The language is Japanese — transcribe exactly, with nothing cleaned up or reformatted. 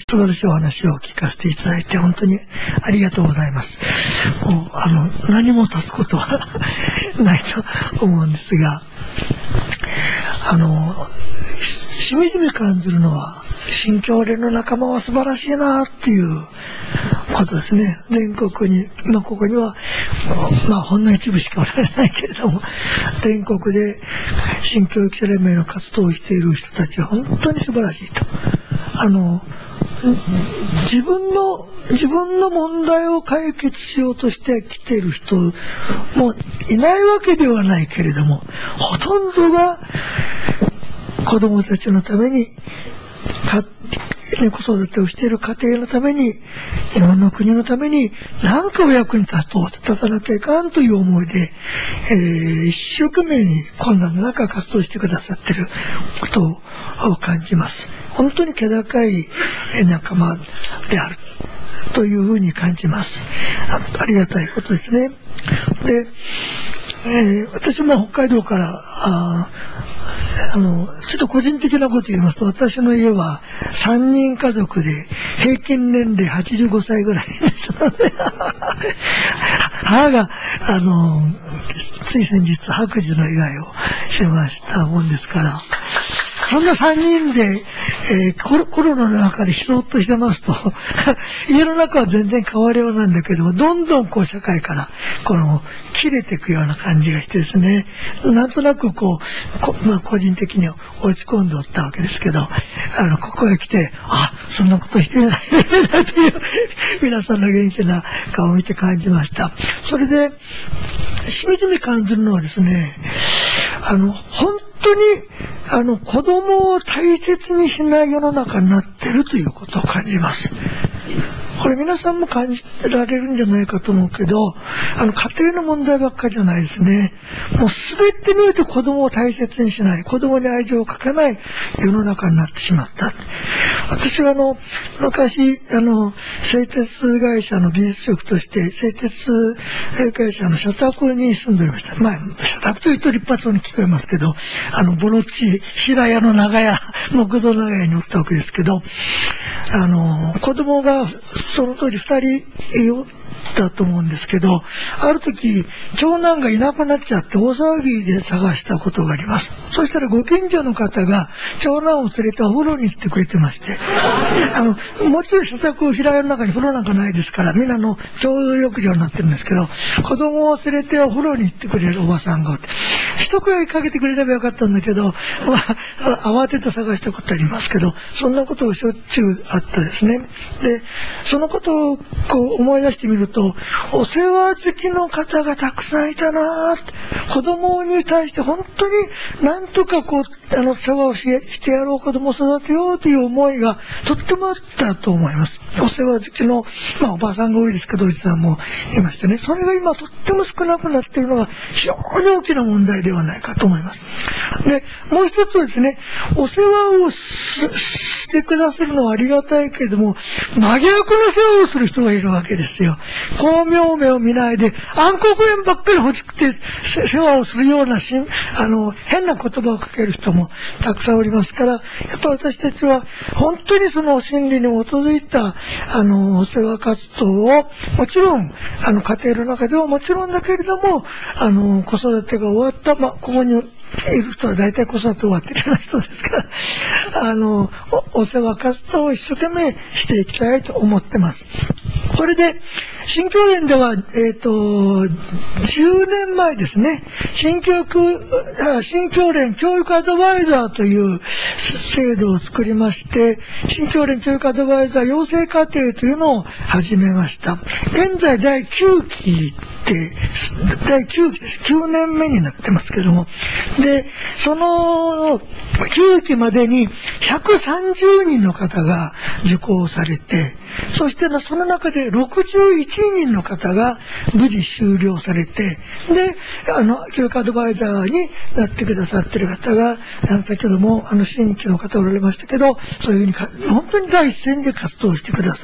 素晴らしいお話を聞かせていただいて本当にありがとうございます。もうあの何も足すことはないと思うんですが、あのしみじみ感じるのは新教連の仲間は素晴らしいなっていうことですね。全国に、まあ、ここにはまあほんの一部しかおられないけれども、全国で新教育者連盟の活動をしている人たちは本当に素晴らしいと。あの自分の自分の問題を解決しようとして来ている人もいないわけではないけれども、ほとんどが子供たちのためにか子育てをしている家庭のために、日本の国のために何かお役に立とう立たなきゃいかんという思いで、えー、一生懸命に困難の中活動してくださっていることを感じます。本当に気高い仲間であるというふうに感じます。 あ, ありがたいことですね。で、えー、私も北海道からああのちょっと個人的なこと言いますと、私の家はさんにん家族で平均年齢はちじゅうごさいぐらいですので母があのつい先日白寿の祝いをしましたもんですから、そんなさんにんで、えー、コロ、コロナの中でひそっとしてますと家の中は全然変わるようなんだけども、どんどんこう社会からこの切れていくような感じがしてですね、なんとなくこうこ、まあ、個人的に落ち込んでおったわけですけど、あのここへ来て、あ、そんなことしてないなという皆さんの元気な顔を見て感じました。それでしみじみ感じるのはですね、あの本当にあの子供を大切にしない世の中になっているということを感じます。これ皆さんも感じられるんじゃないかと思うけど、あの家庭の問題ばっかりじゃないですね。もう全てにおいて子供を大切にしない、子供に愛情をかけない世の中になってしまった。私はあの昔あの製鉄会社の技術職として製鉄会社の社宅に住んでおりました。まあ社宅というと立派そうに聞こえますけど、あのボロ地平屋の長屋、木造長屋におったわけですけど、あの子供がその当時ふたりおったと思うんですけど、ある時長男がいなくなっちゃって大騒ぎで探したことがあります。そしたらご近所の方が長男を連れてお風呂に行ってくれてまして、あのもちろん社宅平屋の中に風呂なんかないですから、みんなの共用浴場になってるんですけど、子供を連れてお風呂に行ってくれるおばさんがおって、一声かけてくれればよかったんだけど、まあ、慌てて探したことありますけど、そんなことをしょっちゅうあったですね。で、そのことをこう思い出してみると、お世話好きの方がたくさんいたなぁ。子供に対して本当になんとかこうあの世話を し, してやろう、子供を育てようという思いがとってもあったと思います。お世話好きの、まあ、おばさんが多いですけど、おじさんもいましてね、それが今とっても少なくなっているのが非常に大きな問題ではないかと思います。で、もう一つはですね、お世話をしてくださるのはありがたいけれども、真逆の世話をする人がいるわけですよ。光明目を見ないで暗黒面ばっかり欲しくて世話をするようなしあの変な言葉をかける人もたくさんおりますから、やっぱり私たちは本当にその真理に基づいたあのお世話活動を、もちろんあの家庭の中ではもちろんだけれども、あの子育てが終わった、まあ、ここにいる人は大体子育て終わってるような人ですから、あの お, お世話活動を一生懸命していきたいと思ってます。これで新教連では、えっと、じゅうねんまえですね、新教育、新教連教育アドバイザーという制度を作りまして、新教連教育アドバイザー養成課程というのを始めました。現在だいきゅうきで、だいきゅうきです。きゅうねんめになってますけども。で、そのきゅうきまでにひゃくさんじゅうにんの方が受講されて、そしてその中でろくじゅういちにんの方が無事終了されて、で、あの、教育アドバイザーになってくださっている方が、あの先ほどもあの新規の方おられましたけど、そういうふうにか本当に第一線で活動してくださ